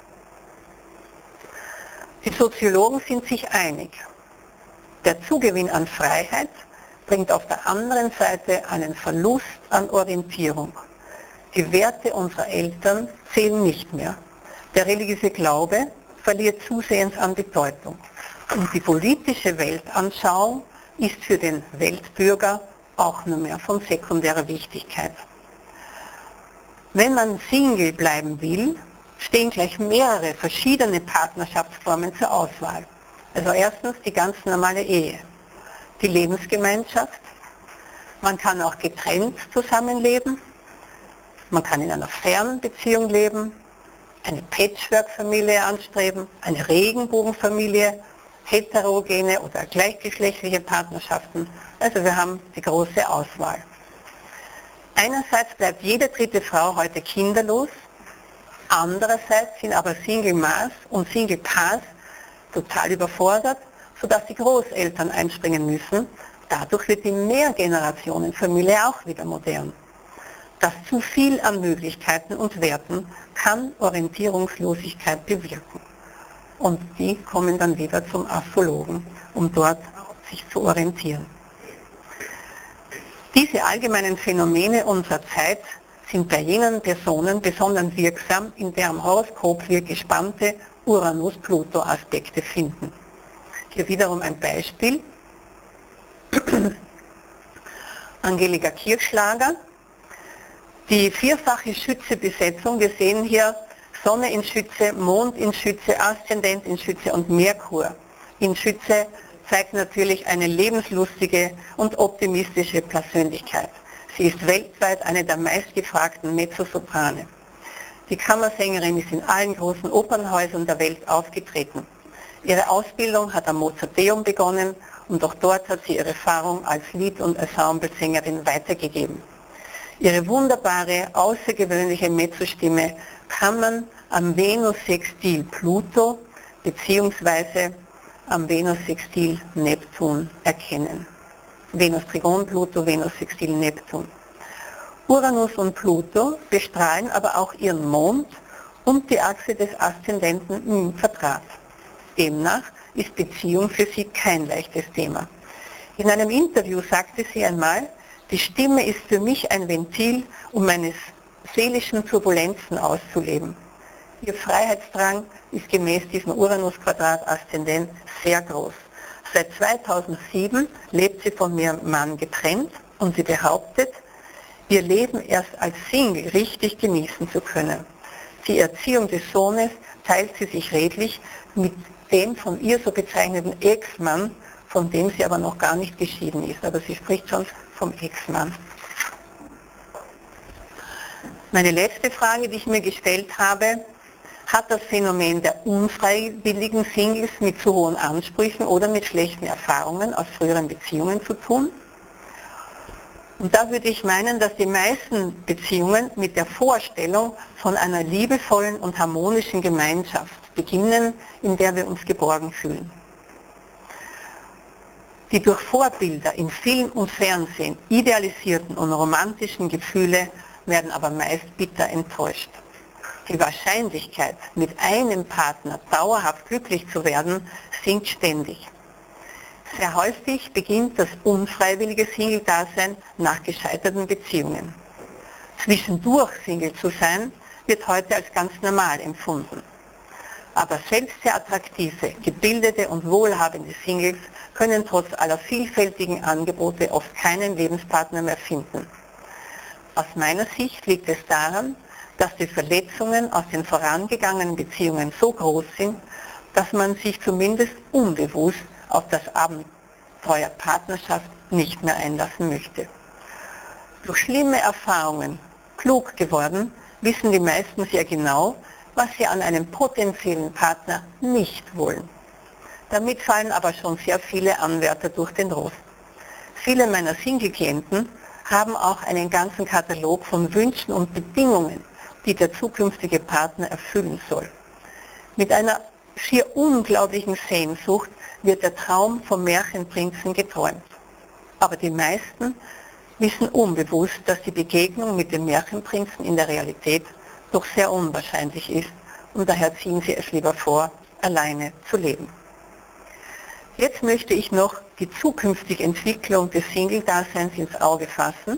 Die Soziologen sind sich einig. Der Zugewinn an Freiheit bringt auf der anderen Seite einen Verlust an Orientierung. Die Werte unserer Eltern zählen nicht mehr. Der religiöse Glaube verliert zusehends an Bedeutung. Und die politische Weltanschauung ist für den Weltbürger auch nur mehr von sekundärer Wichtigkeit. Wenn man Single bleiben will, stehen gleich mehrere verschiedene Partnerschaftsformen zur Auswahl. Also erstens die ganz normale Ehe, die Lebensgemeinschaft. Man kann auch getrennt zusammenleben. Man kann in einer Fernbeziehung leben, eine Patchwork-Familie anstreben, eine Regenbogenfamilie, heterogene oder gleichgeschlechtliche Partnerschaften. Also wir haben die große Auswahl. Einerseits bleibt jede dritte Frau heute kinderlos, andererseits sind aber Single Moms und Single Paars total überfordert, sodass die Großeltern einspringen müssen. Dadurch wird die Mehrgenerationenfamilie auch wieder modern. Das zu viel an Möglichkeiten und Werten kann Orientierungslosigkeit bewirken. Und die kommen dann wieder zum Astrologen, um dort sich zu orientieren. Diese allgemeinen Phänomene unserer Zeit sind bei jenen Personen besonders wirksam, in deren Horoskop wir gespannte Uranus-Pluto-Aspekte finden. Hier wiederum ein Beispiel. Angelika Kirchschlager. Die vierfache Schütze-Besetzung, wir sehen hier Sonne in Schütze, Mond in Schütze, Aszendent in Schütze und Merkur in Schütze zeigt natürlich eine lebenslustige und optimistische Persönlichkeit. Sie ist weltweit eine der meistgefragten Mezzosoprane. Die Kammersängerin ist in allen großen Opernhäusern der Welt aufgetreten. Ihre Ausbildung hat am Mozarteum begonnen und auch dort hat sie ihre Erfahrung als Lied- und Ensemblesängerin weitergegeben. Ihre wunderbare, außergewöhnliche Mezzostimme kann man am Venus-Sextil Pluto bzw. am Venus-Sextil Neptun erkennen. Venus-Trigon Pluto, Venus-Sextil Neptun. Uranus und Pluto bestrahlen aber auch ihren Mond und die Achse des Aszendenten im Quadrat. Demnach ist Beziehung für sie kein leichtes Thema. In einem Interview sagte sie einmal, die Stimme ist für mich ein Ventil, um meine seelischen Turbulenzen auszuleben. Ihr Freiheitsdrang ist gemäß diesem Uranus-Quadrat-Aszendent sehr groß. Seit 2007 lebt sie von ihrem Mann getrennt und sie behauptet, ihr Leben erst als Single richtig genießen zu können. Die Erziehung des Sohnes teilt sie sich redlich mit dem von ihr so bezeichneten Ex-Mann, von dem sie aber noch gar nicht geschieden ist. Aber sie spricht schon vom Ex-Mann. Meine letzte Frage, die ich mir gestellt habe, hat das Phänomen der unfreiwilligen Singles mit zu hohen Ansprüchen oder mit schlechten Erfahrungen aus früheren Beziehungen zu tun? Und da würde ich meinen, dass die meisten Beziehungen mit der Vorstellung von einer liebevollen und harmonischen Gemeinschaft beginnen, in der wir uns geborgen fühlen. Die durch Vorbilder in Film und Fernsehen idealisierten und romantischen Gefühle werden aber meist bitter enttäuscht. Die Wahrscheinlichkeit, mit einem Partner dauerhaft glücklich zu werden, sinkt ständig. Sehr häufig beginnt das unfreiwillige Single-Dasein nach gescheiterten Beziehungen. Zwischendurch Single zu sein, wird heute als ganz normal empfunden. Aber selbst sehr attraktive, gebildete und wohlhabende Singles können trotz aller vielfältigen Angebote oft keinen Lebenspartner mehr finden. Aus meiner Sicht liegt es daran, dass die Verletzungen aus den vorangegangenen Beziehungen so groß sind, dass man sich zumindest unbewusst auf das Abenteuer Partnerschaft nicht mehr einlassen möchte. Durch schlimme Erfahrungen klug geworden, wissen die meisten sehr genau, was sie an einem potenziellen Partner nicht wollen. Damit fallen aber schon sehr viele Anwärter durch den Rost. Viele meiner Single-Klienten haben auch einen ganzen Katalog von Wünschen und Bedingungen, die der zukünftige Partner erfüllen soll. Mit einer schier unglaublichen Sehnsucht wird der Traum vom Märchenprinzen geträumt. Aber die meisten wissen unbewusst, dass die Begegnung mit dem Märchenprinzen in der Realität doch sehr unwahrscheinlich ist und daher ziehen sie es lieber vor, alleine zu leben. Jetzt möchte ich noch die zukünftige Entwicklung des Single-Daseins ins Auge fassen.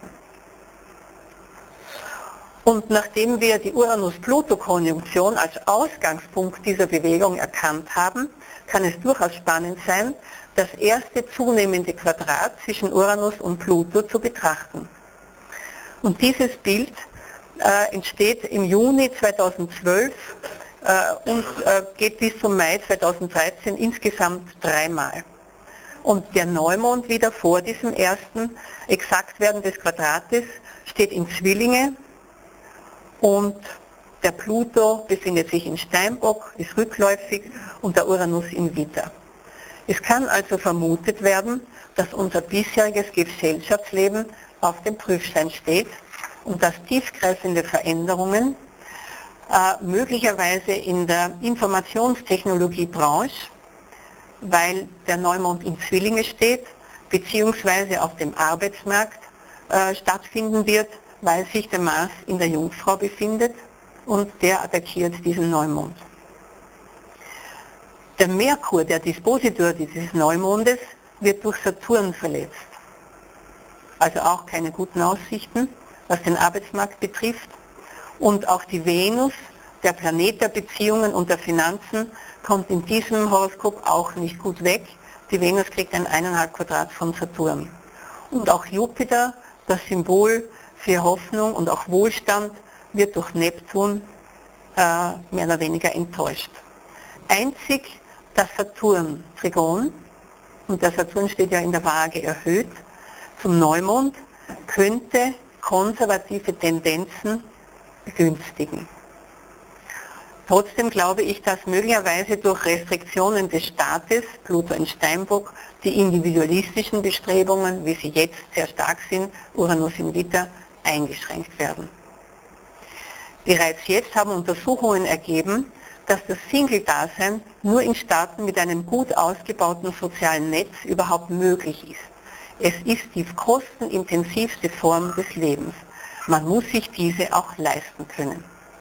Und nachdem wir die Uranus-Pluto-Konjunktion als Ausgangspunkt dieser Bewegung erkannt haben, kann es durchaus spannend sein, das erste zunehmende Quadrat zwischen Uranus und Pluto zu betrachten. Und dieses Bild entsteht im Juni 2012 und geht bis zum Mai 2013 insgesamt 3-mal. Und der Neumond wieder vor diesem ersten Exaktwerden des Quadrates steht in Zwillinge und der Pluto befindet sich in Steinbock, ist rückläufig und der Uranus in Widder. Es kann also vermutet werden, dass unser bisheriges Gesellschaftsleben auf dem Prüfstein steht und dass tiefgreifende Veränderungen möglicherweise in der Informationstechnologiebranche, weil der Neumond in Zwillinge steht, beziehungsweise auf dem Arbeitsmarkt stattfinden wird, weil sich der Mars in der Jungfrau befindet und der attackiert diesen Neumond. Der Merkur, der Dispositor dieses Neumondes, wird durch Saturn verletzt. Also auch keine guten Aussichten, was den Arbeitsmarkt betrifft. Und auch die Venus, der Planet der Beziehungen und der Finanzen, kommt in diesem Horoskop auch nicht gut weg. Die Venus kriegt ein 1,5 Quadrat von Saturn. Und auch Jupiter, das Symbol für Hoffnung und auch Wohlstand, wird durch Neptun mehr oder weniger enttäuscht. Einzig das Saturn-Trigon, und der Saturn steht ja in der Waage erhöht, zum Neumond, könnte konservative Tendenzen begünstigen. Trotzdem glaube ich, dass möglicherweise durch Restriktionen des Staates, Pluto in Steinbock, die individualistischen Bestrebungen, wie sie jetzt sehr stark sind, Uranus in Widder, eingeschränkt werden. Bereits jetzt haben Untersuchungen ergeben, dass das Single-Dasein nur in Staaten mit einem gut ausgebauten sozialen Netz überhaupt möglich ist. Es ist die kostenintensivste Form des Lebens. Man muss sich diese auch leisten können.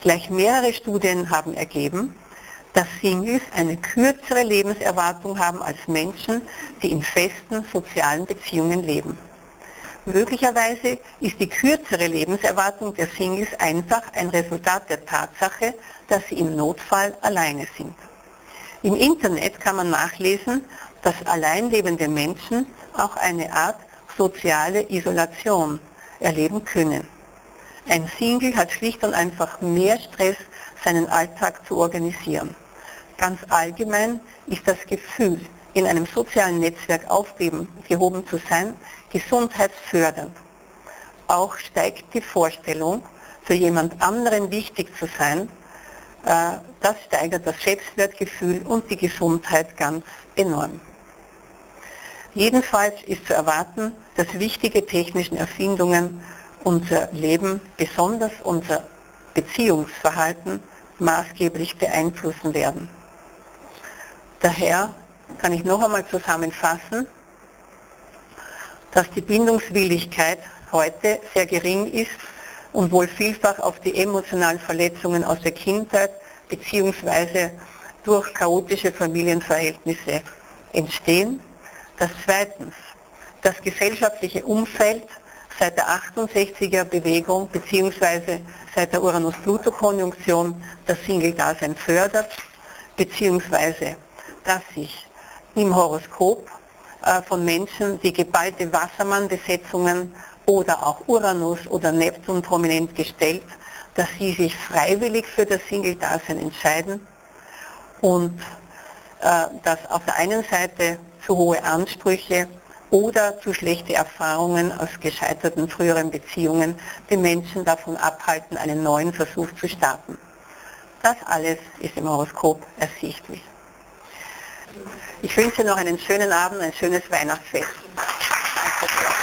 Gleich mehrere Studien haben ergeben, dass Singles eine kürzere Lebenserwartung haben als Menschen, die in festen sozialen Beziehungen leben. Möglicherweise ist die kürzere Lebenserwartung der Singles einfach ein Resultat der Tatsache, dass sie im Notfall alleine sind. Im Internet kann man nachlesen, dass alleinlebende Menschen auch eine Art soziale Isolation erleben können. Ein Single hat schlicht und einfach mehr Stress, seinen Alltag zu organisieren. Ganz allgemein ist das Gefühl, in einem sozialen Netzwerk aufgehoben zu sein, gesundheitsfördernd. Auch steigt die Vorstellung, für jemand anderen wichtig zu sein, das steigert das Selbstwertgefühl und die Gesundheit ganz enorm. Jedenfalls ist zu erwarten, dass wichtige technische Erfindungen unser Leben, besonders unser Beziehungsverhalten, maßgeblich beeinflussen werden. Daher kann ich noch einmal zusammenfassen, dass die Bindungswilligkeit heute sehr gering ist und wohl vielfach auf die emotionalen Verletzungen aus der Kindheit bzw. durch chaotische Familienverhältnisse entstehen. Dass zweitens das gesellschaftliche Umfeld seit der 68er Bewegung bzw. seit der Uranus-Pluto-Konjunktion das Single-Dasein fördert, beziehungsweise dass sich im Horoskop von Menschen, die geballte Wassermann-Besetzungen oder auch Uranus oder Neptun prominent gestellt, dass sie sich freiwillig für das Single-Dasein entscheiden und dass auf der einen Seite zu hohe Ansprüche oder zu schlechte Erfahrungen aus gescheiterten früheren Beziehungen die Menschen davon abhalten, einen neuen Versuch zu starten. Das alles ist im Horoskop ersichtlich. Ich wünsche noch einen schönen Abend, ein schönes Weihnachtsfest. Danke sehr.